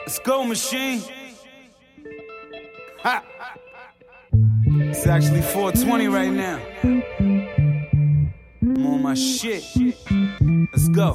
Let's go, machine. Ha! It's actually 4:20 right now. I'm on my shit. Let's go.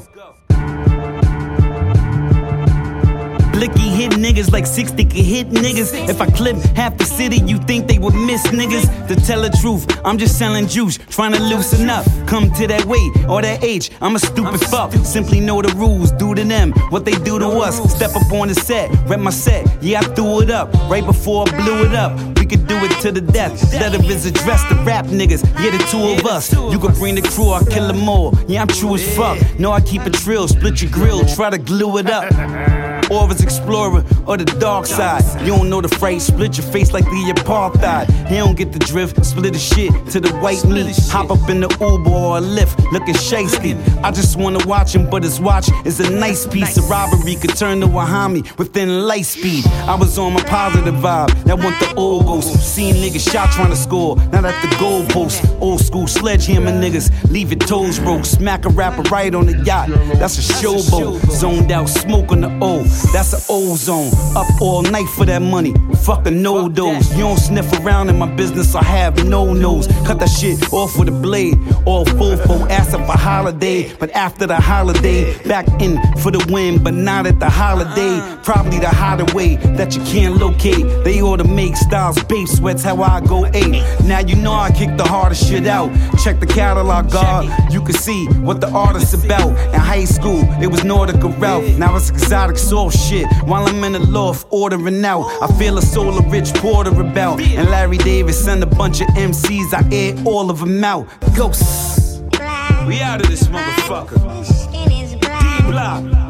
Blicky hit niggas like 60 can hit niggas. If I clip half the city, you think they would miss niggas? To tell the truth, I'm just selling juice, trying to loosen up. Come to that weight or that age, I'm a stupid fuck. Simply know the rules, do to them what they do to us. Step up on the set, rep my set, yeah, I threw it up. Right before I blew it up, we could do it to the death. Letter is addressed to rap niggas, yeah, the two of us. You could bring the crew, I'll kill them all. Yeah, I'm true as fuck. No, I keep it trill, split your grill, try to glue it up. Or as Explorer or the dark side. You don't know the phrase, split your face like the apartheid. He don't get the drift, split the shit to the white meat. Hop up in the Uber or a Lyft, looking shasty. I just wanna watch him, but his watch is a nice piece of robbery. Could turn to a homie within light speed. I was on my positive vibe, that want the old ghost. Seeing niggas shot trying to score, not at the goalpost. Old school sledgehammer niggas, leave your toes broke. Smack a rapper right on the yacht, that's a showboat. Zoned out, smoke on the O, that's an ozone. Up all night for that money, fuck a no-dose. You don't sniff around in my business, I have no-nos. Cut that shit off with a blade, all full ass up a holiday. But after the holiday, back in for the win, but not at the holiday. Probably the hideaway that you can't locate. They ought to make styles, babe sweats, how I go 8. Now you know I kick the hardest shit out. Check the catalog, God, you can see what the artist's about. In high school, it was Nordica route, now it's exotic soft shit. While I'm in the loft ordering out, I feel a soul of Rich Porter about. And Larry Davis send a bunch of MCs, I air all of them out. Ghosts. We out of this motherfucker. D-Block.